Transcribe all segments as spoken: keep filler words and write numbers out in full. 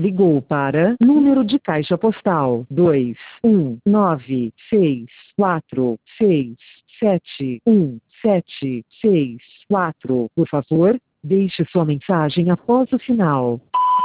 ligou para número de caixa postal dois um nove seis quatro seis sete um sete seis quatro. Por favor, deixe sua mensagem após o sinal.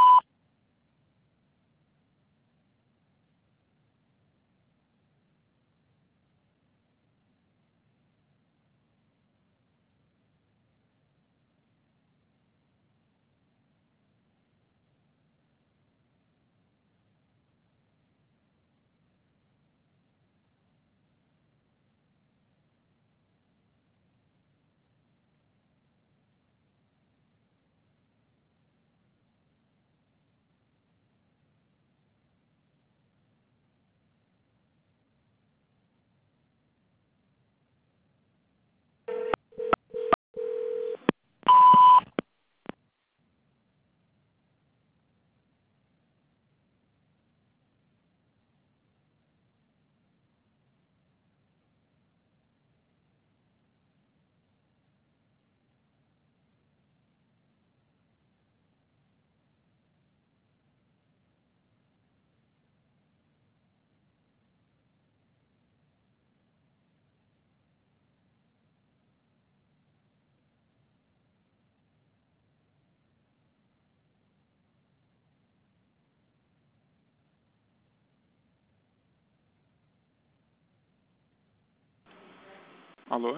Alô?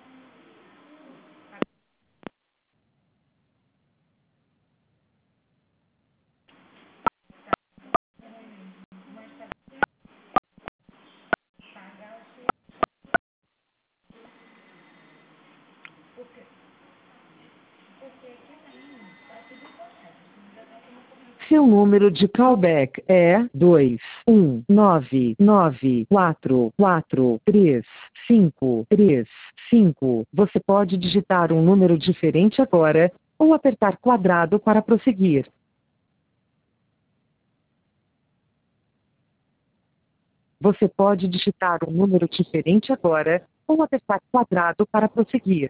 Seu número de callback é dois um nove nove quatro quatro três cinco três cinco. Você pode digitar um número diferente agora, ou apertar quadrado para prosseguir. Você pode digitar um número diferente agora, ou apertar quadrado para prosseguir.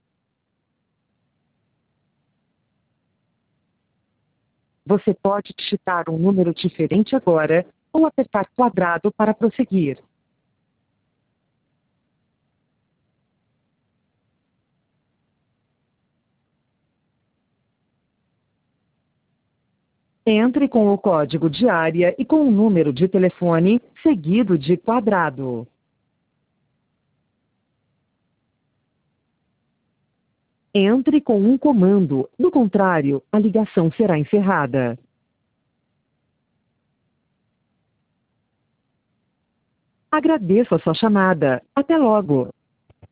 Você pode digitar um número diferente agora, ou apertar quadrado para prosseguir. Entre com o código de área e com o número de telefone, seguido de quadrado. Entre com um comando, do contrário, a ligação será encerrada. Agradeço a sua chamada. Até logo.